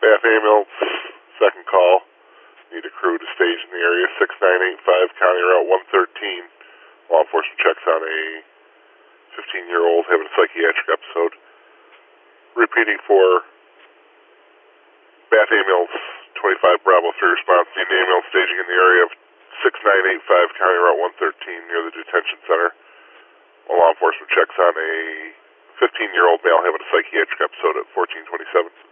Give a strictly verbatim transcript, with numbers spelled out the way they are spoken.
Bath ambulance, second call. Need a crew to stage in the area. six nine eight five, County Route one thirteen. Law enforcement checks on a fifteen-year-old having a psychiatric episode. Repeating for Bath ambulance, twenty-five Bravo three response. Need an ambulance staging in the area of six nine eight five, County Route one thirteen near the detention center. Law enforcement checks on a fifteen-year-old male having a psychiatric episode at fourteen twenty-seven.